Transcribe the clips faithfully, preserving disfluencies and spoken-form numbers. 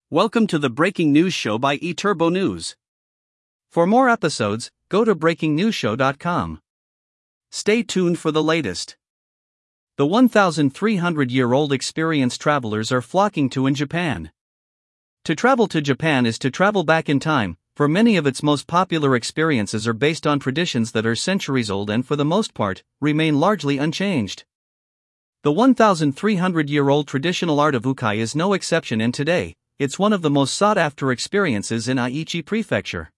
Welcome to the Breaking News Show by eTurbo News. For more episodes, go to breaking news show dot com. Stay tuned for the latest. The one thousand three hundred year old experienced travelers are flocking to in Japan. To travel to Japan is to travel back in time, for many of its most popular experiences are based on traditions that are centuries old and for the most part, remain largely unchanged. The one thousand three hundred year old traditional art of ukai is no exception, and today, it's one of the most sought-after experiences in Aichi Prefecture.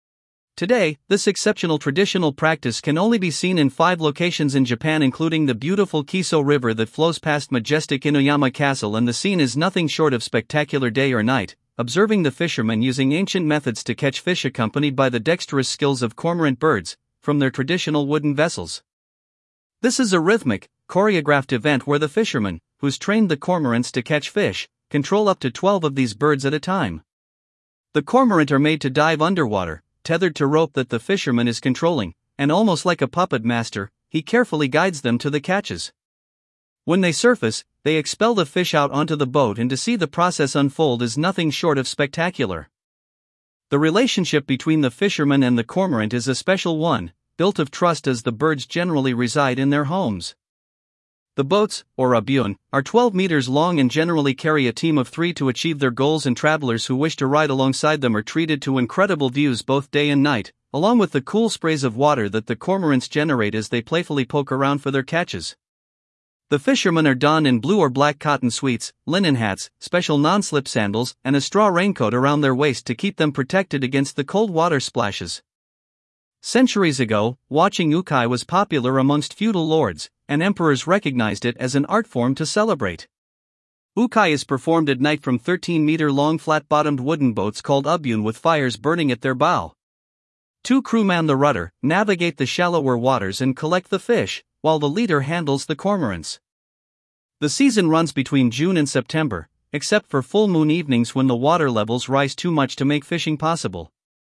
Today, this exceptional traditional practice can only be seen in five locations in Japan, including the beautiful Kiso River that flows past majestic Inoyama Castle, and the scene is nothing short of spectacular day or night, observing the fishermen using ancient methods to catch fish accompanied by the dexterous skills of cormorant birds, from their traditional wooden vessels. This is a rhythmic, choreographed event where the fishermen, who's trained the cormorants to catch fish, control up to twelve of these birds at a time. The cormorant are made to dive underwater, tethered to rope that the fisherman is controlling, and almost like a puppet master, he carefully guides them to the catches. When they surface, they expel the fish out onto the boat, and to see the process unfold is nothing short of spectacular. The relationship between the fisherman and the cormorant is a special one, built of trust, as the birds generally reside in their homes. The boats, or abyun, are twelve meters long and generally carry a team of three to achieve their goals, and travelers who wish to ride alongside them are treated to incredible views both day and night, along with the cool sprays of water that the cormorants generate as they playfully poke around for their catches. The fishermen are donned in blue or black cotton suits, linen hats, special non-slip sandals, and a straw raincoat around their waist to keep them protected against the cold water splashes. Centuries ago, watching ukai was popular amongst feudal lords, and emperors recognized it as an art form to celebrate. Ukai is performed at night from thirteen meter long flat-bottomed wooden boats called abyun with fires burning at their bow. Two crew man the rudder, navigate the shallower waters, and collect the fish, while the leader handles the cormorants. The season runs between June and September, except for full moon evenings when the water levels rise too much to make fishing possible.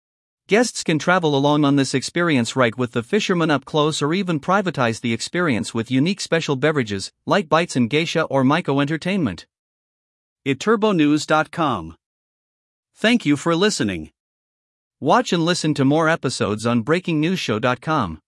Guests can travel along on this experience right with the fishermen up close, or even privatize the experience with unique special beverages, like bites and geisha or Maiko entertainment. eTurbo news dot com. Thank you for listening. Watch and listen to more episodes on breaking news show dot com.